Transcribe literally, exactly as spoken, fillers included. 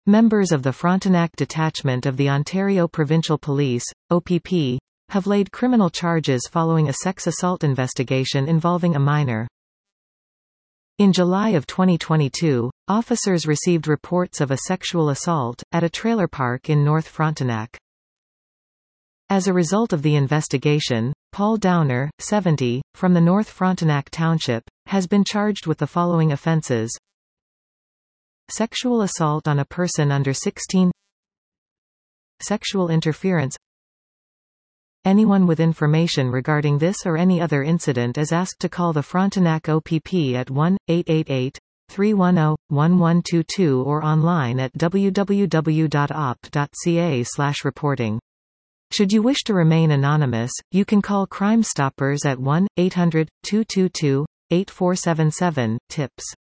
Members of the Frontenac Detachment of the Ontario Provincial Police, O P P, have laid criminal charges following a sex assault investigation involving a minor. In July of twenty twenty-two, officers received reports of a sexual assault at a trailer park in North Frontenac. As a result of the investigation, Paul Downer, seventy, from the North Frontenac Township, has been charged with the following offences: sexual assault on a person under sixteen, sexual interference. Anyone with information regarding this or any other incident is asked to call the Frontenac O P P at one eight eight eight, three one zero, one one two two or online at w w w dot o p dot c a slash reporting. Should you wish to remain anonymous, you can call Crime Stoppers at one eight hundred, two two two, eight four seven seven, tips.